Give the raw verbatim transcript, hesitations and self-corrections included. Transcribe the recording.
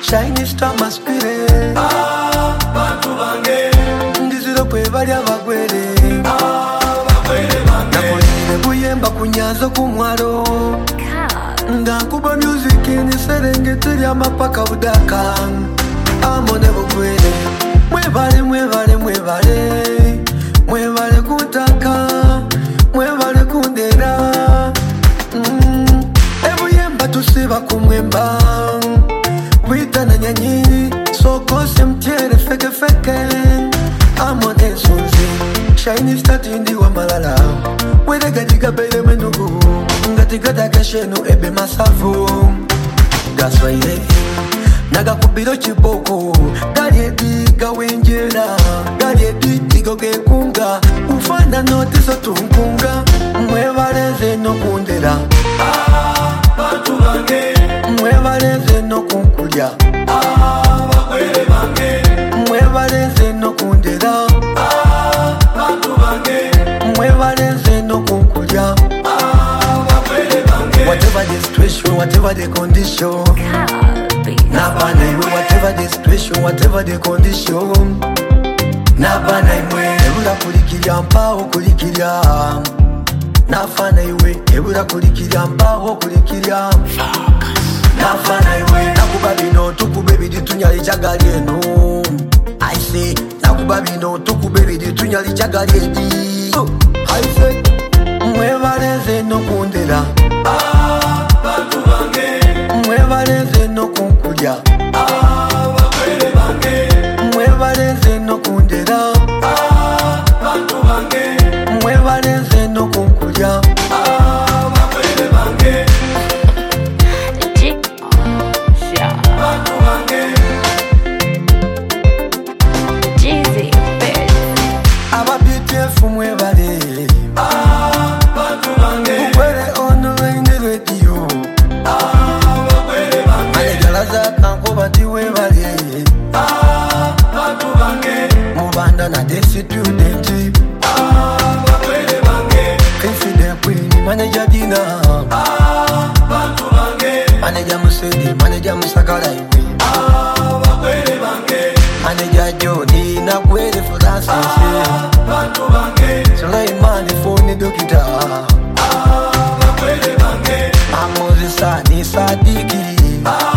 Shiny star masquerade. Ah, bantu bange. Ndiziro kwe bali abagwere. Ah, bagwere bange. Nakolire buyemba kunyazo kumwaro. Nga kuba music ni serengeti lya mapaka budaka. Amone bugwere. Mwebale mwebale mwebale. Mwebale kutaka. Mwebale kundera. Mm. Ebuyemba tusiba kumwemba. Wita na nyanyiri. Soko semtiere feke feke. Amone sunzi. Shiny star tindi wa malala. Wede gadiga bele menugu. Ngatiga takashenu ebe masavu. That's why they naga kubiro chiboko. Gari diga wenjera. Gari diga gekunga. Ufanda notiso tunkunga. Mwevareze no kundera. Ah, bantu bange. Mwevareze no kunkuja. Ah, bagwere bange. Mwevareze no kundera. Ah, bantu bange. Mwevareze no kunkuja. Ah, bagwere bange. Whatever the situation, whatever the condition. Nabana iwe, whatever the situation, whatever the condition. Nabana iwe, ebula kulikirya mpaho kulikirya. Nafana iwe, ebula kulikirya mpaho kulikirya. Nafana iwe, nakuba bino tukube bidi tunyali chagali eno. I say, nakuba bino tukube bidi tunyali chagali edi. I say, mwevareze no kundera. Ah, bantu bange. Mwevareze no kunkuja. Ah, bagwere bange. Mwevareze no kundera. Ah, bantu bange. Mwevareze no kunkuja. Ah, bagwere bange. Bantu bange. Jeezy Bird. Aba B T F mwevare. Ah, bantu bange. Ukwere on the radio. Ah, bagwere bange. Manegalaza kanko bati wevare. Ah, bantu bange. Mubanda na de student. Ah, bagwere bange. Kifi de queen manager dina. Ah, bantu bange. Manager Musedi, manager Musakala iwe. Ah, bagwere bange. Manager Jody na kwere for that sense. Ah, bantu bange. Sulaiman the phone dokita. Ah, bagwere bange. Amozi Sani Sadiki. Ah,